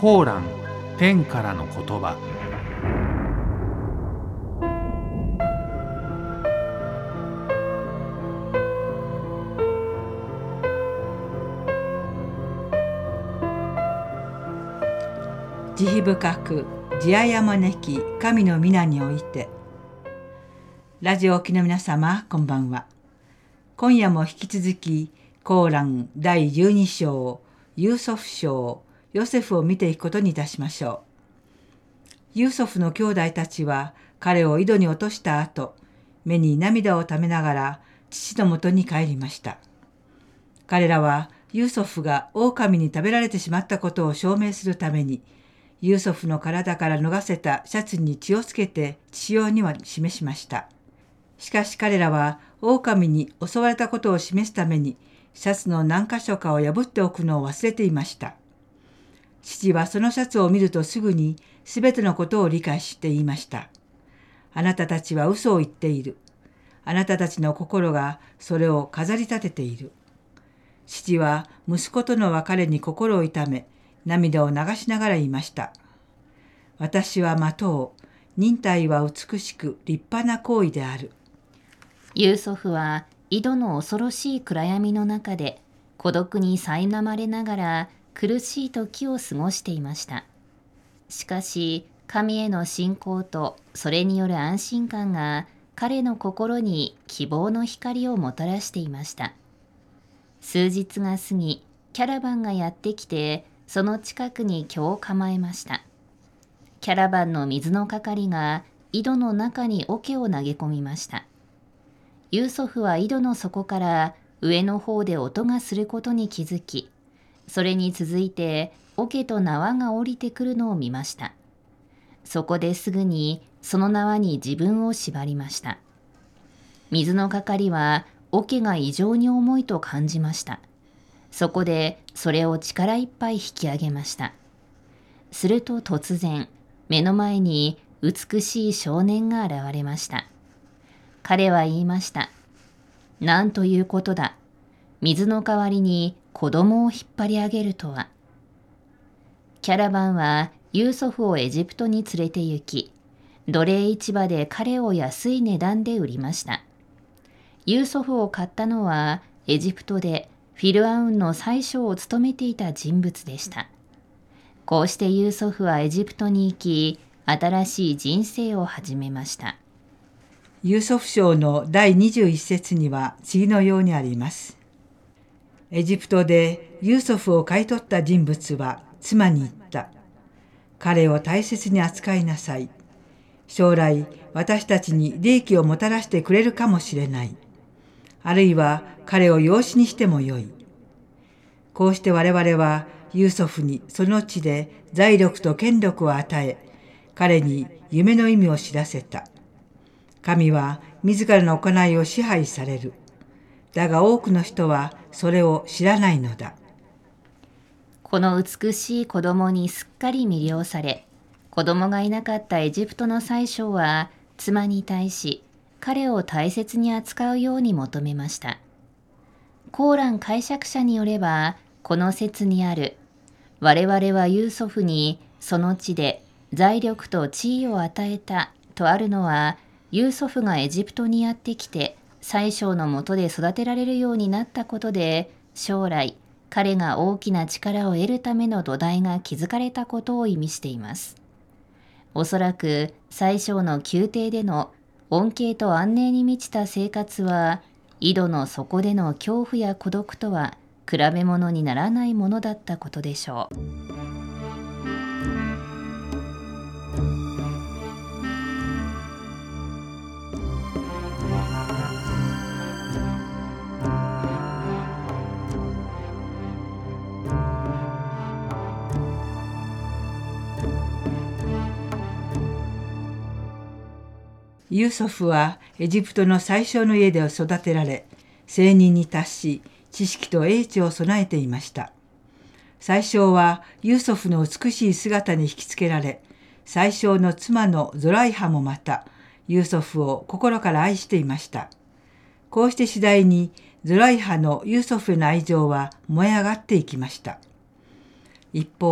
コーラン天からの言葉。 慈悲深く慈愛あまねき神の皆において。ラジオ沖の皆様、こんばんは。今夜も引き続きコーラン第12章ユーソフ書ヨセフを見ていくことにいたしましょう。ユーソフの兄弟たちは彼を井戸に落とした後、目に涙をためながら父のもとに帰りました。彼らはユーソフが狼に食べられてしまったことを証明するために、ユーソフの体から脱がせたシャツに血をつけて父親には示しました。しかし彼らは狼に襲われたことを示すために、シャツの何箇所かを破っておくのを忘れていました。父はそのシャツを見るとすぐにすべてのことを理解して言いました。あなたたちは嘘を言っている。あなたたちの心がそれを飾り立てている。父は息子との別れに心を痛め、涙を流しながら言いました。私は待とう。忍耐は美しく立派な行為である。 ユーソフは井戸の恐ろしい暗闇の中で孤独に苛まれながら苦しい時を過ごしていました。しかし神への信仰とそれによる安心感が彼の心に希望の光をもたらしていました。数日が過ぎ、キャラバンがやってきてその近くに居を構えました。キャラバンの水の係が井戸の中に桶を投げ込みました。ユーソフは井戸の底から上の方で音がすることに気づき、それに続いて桶と縄が降りてくるのを見ました。そこですぐにその縄に自分を縛りました。水の係は桶が異常に重いと感じました。そこでそれを力いっぱい引き上げました。すると突然、目の前に美しい少年が現れました。彼は言いました。なんということだ。水の代わりに子供を引っ張り上げるとは。キャラバンはユーソフをエジプトに連れて行き、奴隷市場で彼を安い値段で売りました。ユーソフを買ったのはエジプトでフィルアウンの宰相を務めていた人物でした。こうしてユーソフはエジプトに行き、新しい人生を始めました。 ユーソフ書の第21節には次のようにあります。エジプトでユーソフを買い取った人物は妻に言った。彼を大切に扱いなさい。将来私たちに利益をもたらしてくれるかもしれない。あるいは彼を養子にしてもよい。こうして我々はユーソフにその地で財力と権力を与え、彼に夢の意味を知らせた。神は自らの行いを支配される。だが多くの人はそれを知らないのだ。 この美しい子供にすっかり魅了され、子供がいなかったエジプトの宰相は妻に対し彼を大切に扱うように求めました。コーラン解釈者によれば、この説にある我々はユーソフにその地で財力と地位を与えたとあるのは、ユーソフがエジプトにやってきて宰相のもとで育てられるようになったことで、将来彼が大きな力を得るための土台が築かれたことを意味しています。おそらく宰相の宮廷での恩恵と安寧に満ちた生活は、井戸の底での恐怖や孤独とは比べ物にならないものだったことでしょう。 ユーソフはエジプトの宰相の家で育てられ、成人に達し、知識と英知を備えていました。宰相はユーソフの美しい姿に引きつけられ、宰相の妻のゾライハもまた、ユーソフを心から愛していました。こうして次第にゾライハのユーソフへの愛情は燃え上がっていきました。一方、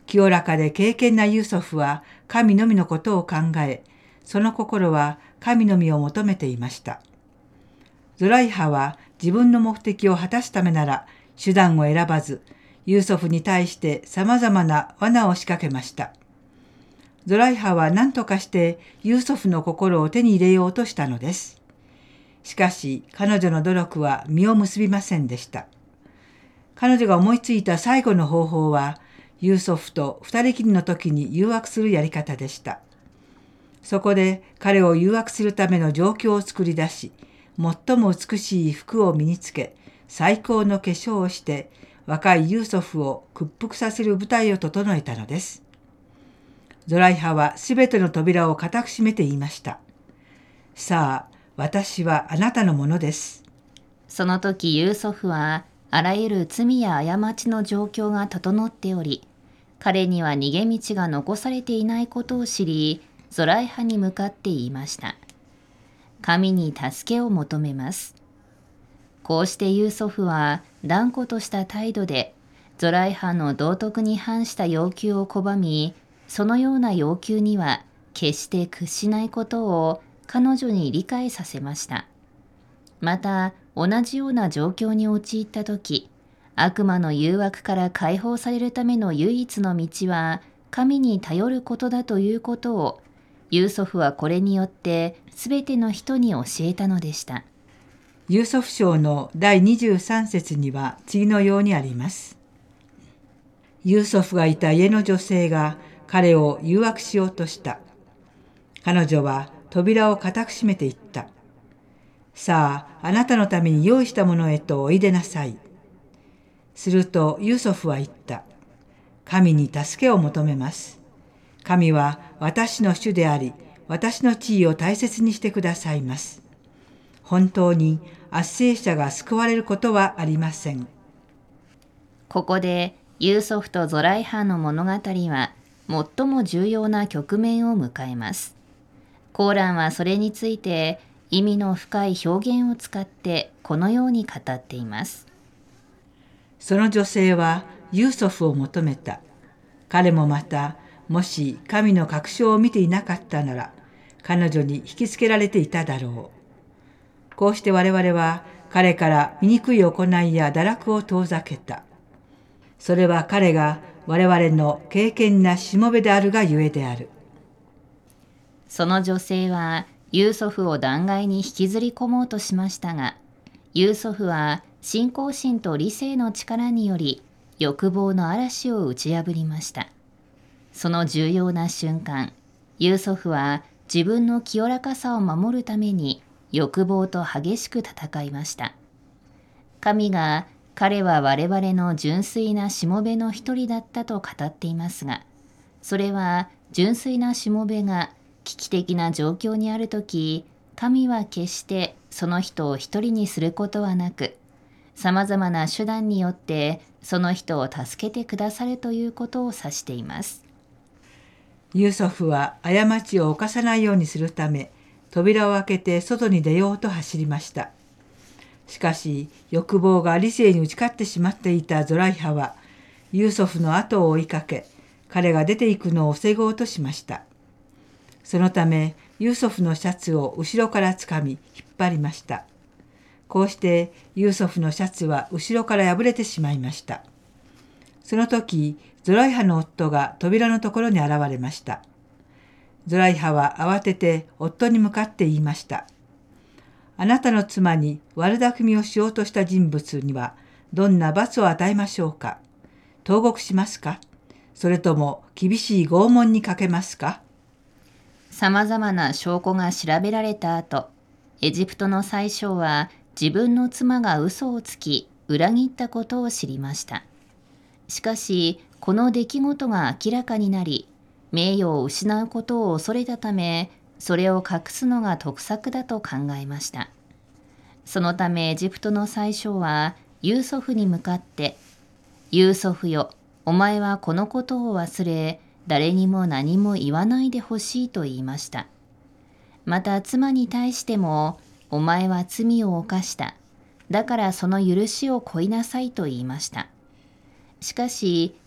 清らかで敬虔なユーソフは神のみのことを考え、その心は神のみを求めていました。ゾライハは自分の目的を果たすためなら手段を選ばず、ユーソフに対して様々な罠を仕掛けました。ゾライハは何とかしてユーソフの心を手に入れようとしたのです。しかし彼女の努力は実を結びませんでした。彼女が思いついた最後の方法は、ユーソフと二人きりの時に誘惑するやり方でした。そこで彼を誘惑するための状況を作り出し、最も美しい服を身につけ、最高の化粧をして、若いユーソフを屈服させる舞台を整えたのです。ゾライハはすべての扉を固く閉めて言いました。さあ、私はあなたのものです。 その時ユーソフは、あらゆる罪や過ちの状況が整っており、彼には逃げ道が残されていないことを知り、ゾライハに向かって言いました。神に助けを求めます。こうしてユーソフは断固とした態度で、ゾライハの道徳に反した要求を拒み、そのような要求には決して屈しないことを彼女に理解させました。また、同じような状況に陥ったとき、悪魔の誘惑から解放されるための唯一の道は、神に頼ることだということを、ユーソフはこれによってすべての人に教えたのでした。 ユーソフ書の第23節には次のようにあります。ユーソフがいた家の女性が彼を誘惑しようとした。彼女は扉を固く閉めていった。さあ、あなたのために用意したものへとおいでなさい。するとユーソフは言った。神に助けを求めます。神は私の主であり、私の地位を大切にしてくださいます。本当に圧政者が救われることはありません。 ここでユーソフとゾライハの物語は最も重要な局面を迎えます。コーランはそれについて意味の深い表現を使ってこのように語っています。 その女性はユーソフを求めた。彼もまた、もし神の確証を見ていなかったなら、彼女に引きつけられていただろう。こうして我々は彼から醜い行いや堕落を遠ざけた。それは彼が我々の敬虔なしもべであるがゆえである。 その女性はユーソフを断崖に引きずり込もうとしましたが、ユーソフは信仰心と理性の力により欲望の嵐を打ち破りました。その重要な瞬間、ユーソフは自分の清らかさを守るために欲望と激しく戦いました。神が彼は我々の純粋なしもべの一人だったと語っていますが、それは純粋なしもべが危機的な状況にあるとき、神は決してその人を一人にすることはなく、さまざまな手段によってその人を助けてくださるということを指しています。 ユーソフは過ちを犯さないようにするため、扉を開けて外に出ようと走りました。しかし欲望が理性に打ち勝ってしまっていたゾライハは、ユーソフの後を追いかけ、彼が出ていくのを防ごうとしました。そのためユーソフのシャツを後ろからつかみ引っ張りました。こうしてユーソフのシャツは後ろから破れてしまいました。その時、ゾライハの夫が扉のところに現れました。ゾライハは慌てて夫に向かって言いました。あなたの妻に悪巧みをしようとした人物にはどんな罰を与えましょうか。投獄しますか、それとも厳しい拷問にかけますか。 さまざまな証拠が調べられた後、エジプトの宰相は自分の妻が嘘をつき裏切ったことを知りました。しかしこの出来事が明らかになり、名誉を失うことを恐れたため、それを隠すのが得策だと考えました。そのためエジプトの宰相はユーソフに向かって、ユーソフよ、お前はこのことを忘れ、誰にも何も言わないでほしいと言いました。また妻に対しても、お前は罪を犯した。だからその許しを請いなさいと言いました。しかし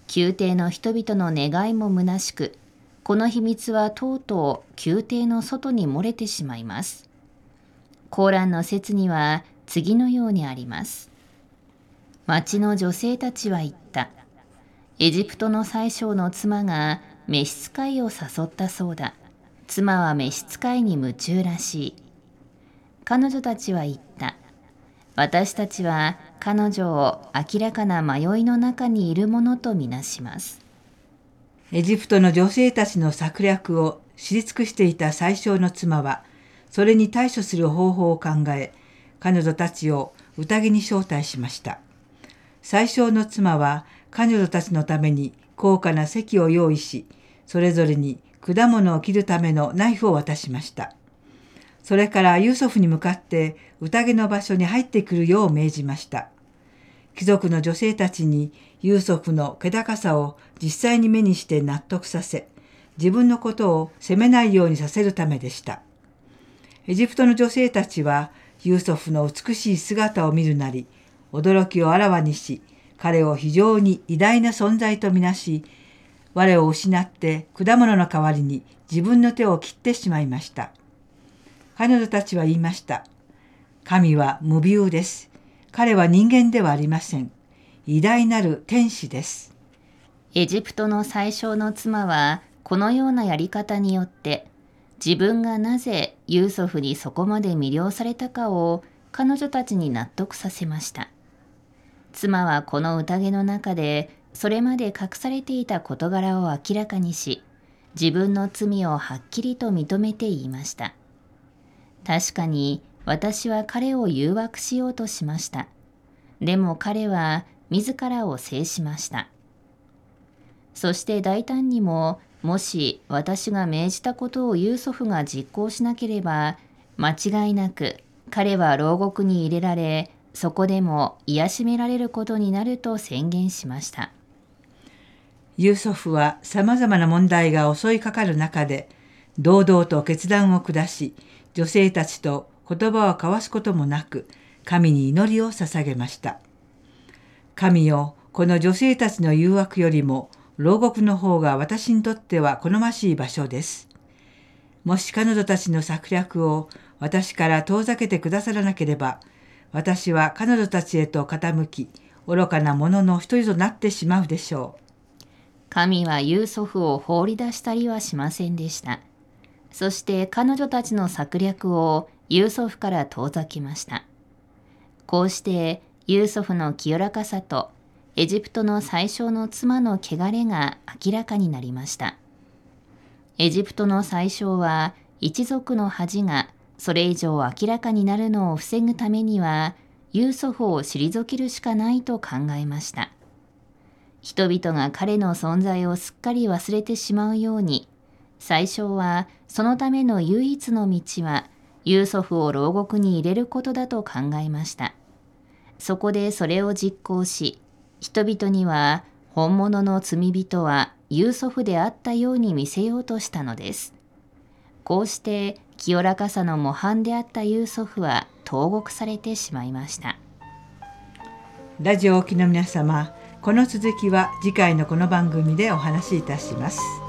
宮廷の人々の願いも虚しく、この秘密はとうとう宮廷の外に漏れてしまいます。コーランの説には次のようにあります。町の女性たちは言った。エジプトの宰相の妻が召使いを誘ったそうだ。妻は召使いに夢中らしい。彼女たちは言った。私たちは彼女を明らかな迷いの中にいるものとみなします。 エジプトの女性たちの策略を知り尽くしていた宰相の妻は、それに対処する方法を考え、彼女たちを宴に招待しました。宰相の妻は彼女たちのために高価な席を用意し、それぞれに果物を切るためのナイフを渡しました。それからユーソフに向かって宴の場所に入ってくるよう命じました。貴族の女性たちにユーソフの気高さを実際に目にして納得させ、自分のことを責めないようにさせるためでした。エジプトの女性たちはユーソフの美しい姿を見るなり、驚きをあらわにし、彼を非常に偉大な存在とみなし、我を失って果物の代わりに自分の手を切ってしまいました。彼女たちは言いました。神は無ビューです。彼は人間ではありません。偉大なる天使です。 エジプトの宰相の妻はこのようなやり方によって自分がなぜユーソフにそこまで魅了されたかを彼女たちに納得させました。妻はこの宴の中でそれまで隠されていた事柄を明らかにし、自分の罪をはっきりと認めて言いました。確かに私は彼を誘惑しようとしました。でも彼は自らを制しました。そして大胆にも、もし私が命じたことをユーソフが実行しなければ、間違いなく彼は牢獄に入れられ、そこでも癒しめられることになると宣言しました。 ユーソフはさまざまな問題が襲いかかる中で、堂々と決断を下し、女性たちと言葉を交わすこともなく、神に祈りを捧げました。神よ、この女性たちの誘惑よりも、牢獄の方が私にとっては好ましい場所です。もし彼女たちの策略を私から遠ざけてくださらなければ、私は彼女たちへと傾き、愚かな者の一人となってしまうでしょう。 神はユーソフを放り出したりはしませんでした。そして彼女たちの策略をユーソフから遠ざけました。こうしてユーソフの清らかさとエジプトの宰相の妻の汚れが明らかになりました。エジプトの宰相は一族の恥がそれ以上明らかになるのを防ぐためにはユーソフを退けるしかないと考えました。人々が彼の存在をすっかり忘れてしまうように、宰相はそのための唯一の道はユーソフを牢獄に入れることだと考えました。そこでそれを実行し、人々には本物の罪人はユーソフであったように見せようとしたのです。こうして清らかさの模範であったユーソフは投獄されてしまいました。 ラジオをお聞きの皆様、この続きは次回のこの番組でお話しいたします。